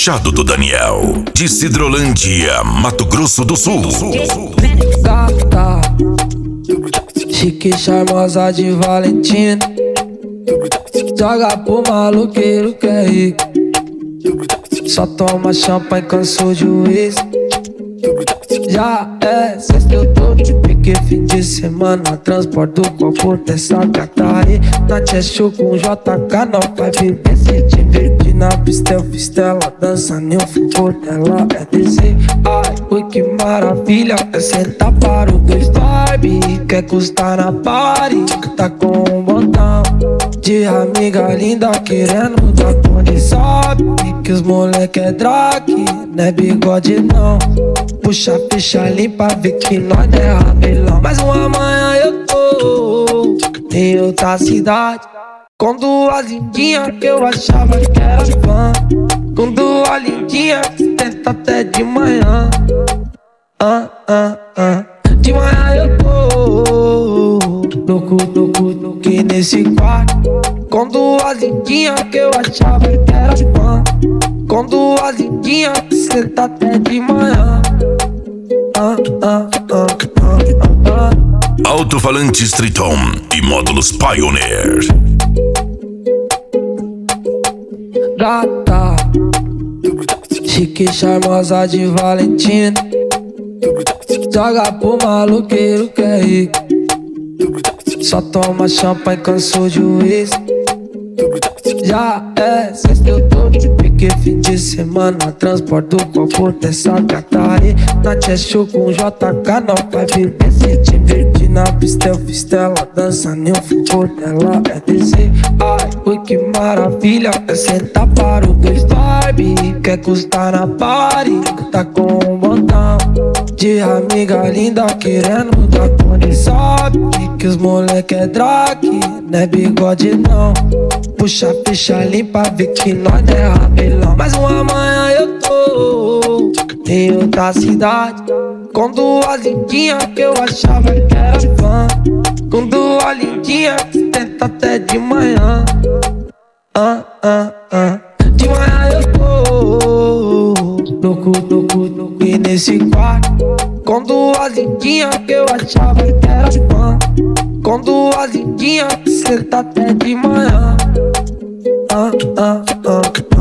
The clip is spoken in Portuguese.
Machado do Daniel, de Cidrolândia, Mato Grosso do Sul. Gata, chique, charmosa de Valentina, joga pro maloqueiro que é rico, só toma champanhe, cansou de juízo. Já é sexta, eu tô de pique, fim de semana, transporto o copo dessa Catarina. Na Tchê com JK, não vai beber, se divertir na pista, eu fiz ela dança, nem o favor dela é dizer, ai, ui, que maravilha, é sentar para o dois vibe, quer custar na party, tá com um botão de amiga linda querendo dar pone, sabe que os moleque é drag, não é bigode não. Puxa a ficha limpa, vê que nós não é rabelão. Mas uma manhã eu tô em outra cidade, com duas lindinhas que eu achava que era fã, com duas lindinhas que tenta até de manhã. De manhã eu tô louco que nesse quarto, com duas lindinhas que eu achava que era fã, com duas lindinhas que senta até de manhã. Alto-falantes Triton e módulos Pioneer. Gata, chique, charmosa de Valentina, joga pro maloqueiro que é rico, só toma champanhe, cansou de juízo. Já é sexta, eu tô de pique, fim de semana, transporto o copo dessa Catarina. Na Tchê com JK, não vai beber, se divertir na pista, eu fiz ela dança, nem o favor dela é dizer, ai, ui, que maravilha, é sentar para o dois vibe, quer custar na party, tá com um botão de amiga linda querendo dar pone, sabe que os moleque é drag, não é bigode não. Puxa a ficha limpa, vê que nós não é rabelão. Mas uma manhã eu tô em outra cidade, com duas lindinhas que eu achava que era fã, com duas lindinhas que tenta até de manhã. De manhã eu tô louco e nesse quarto, com duas lindinhas que eu achava que era fã, com duas lindinhas que senta até de manhã.